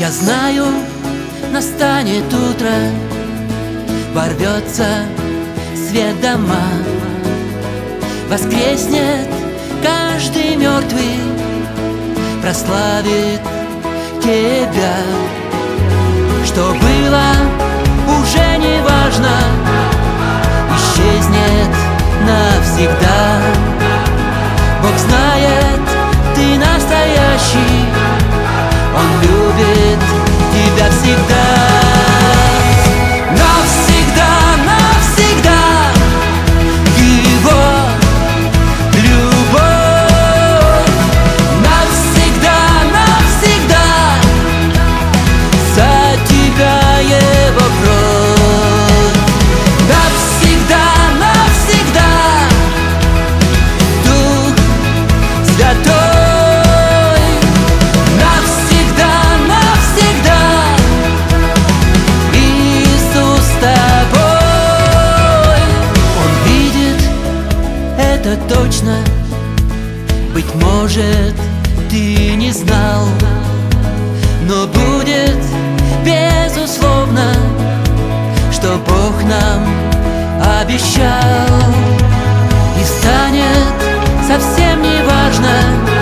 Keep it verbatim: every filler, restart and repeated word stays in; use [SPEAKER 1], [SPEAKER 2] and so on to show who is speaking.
[SPEAKER 1] Я знаю, настанет утро, ворвется свет дома, воскреснет каждый мертвый, прославит тебя. Что было, уже не важно, исчезнет навсегда. Бог знает, ты настоящий, Он любит тебя всегда. Навсегда, навсегда Его любовь. Навсегда, навсегда за тебя Его кровь. Навсегда, навсегда Дух Святой. Это точно, быть может, ты не знал, но будет безусловно, что Бог нам обещал. И станет совсем не важно,